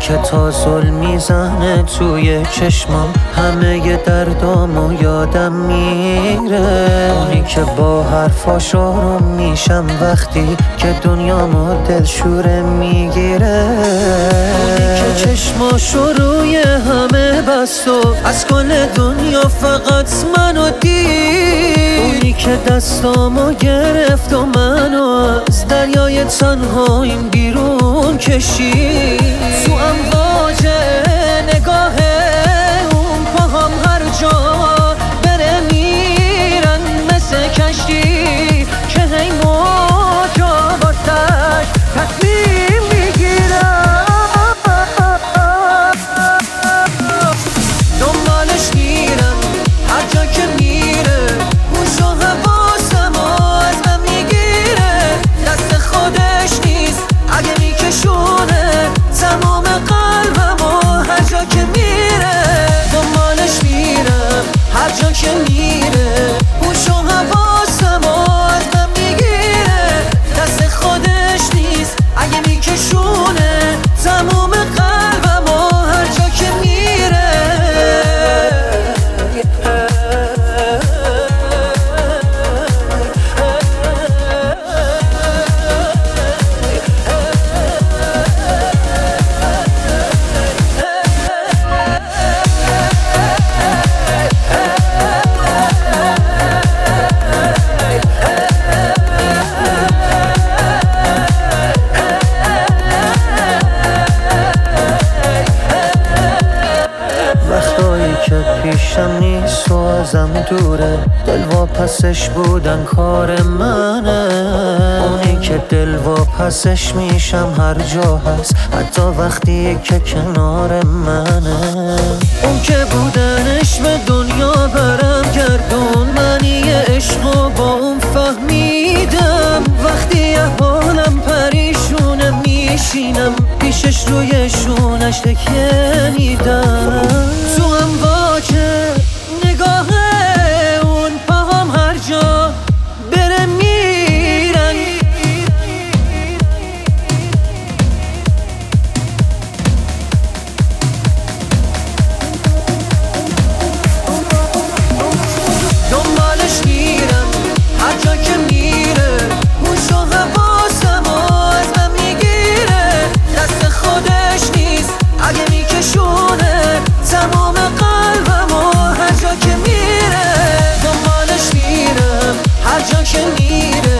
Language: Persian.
که تا ظلم میزنه توی چشمام، همه ی دردامو یادم میره. اونی که با حرفاش آروم میشم وقتی که دنیامو دلشوره میگیره. اونی که چشماشو روی همه بست و از کل دنیا فقط منو دید. اونی که دستامو گرفت و منو از دریای تنهاییم بیرون کشید. تو امواج نگاه اون پاهم هر جا بره میرن مثل کشتی که هی موجا واسش تصمیم میگیرن. دنبالش میرم هر جا که میره، هوش و حواسم از من میگیره. دست خودش نیست اگه میکشونه تمام قلبمو هر جا که میره. دنبالش میرم هر جا که میره، هوش و حواسم از من میگیره. دست خودش نیست اگه میکشونه تمام قلبمو هر جا که میره. وقتایی که پیشم نیست و ازم دوره، دل واپسش بودن کار منه. اونی که دل واپسش میشم هر جا هست، حتی وقتی که کنار منه. اون که بودنش به دنیا برم گردون، منی عشقو با اون فهمیدم. وقتی احوالم پریشونه میشینم پیشش روی شونش تکیه میدم. تو امواج نگاه اون پاهم هر جا بره میرن. دنبالش میرم هر جا که میره، هوش و حواسم از من میگیره. دست خودش نیست اگه میکشونه تمام قلبمو هر جا که میره. دنبالش میرم هر جا که میره،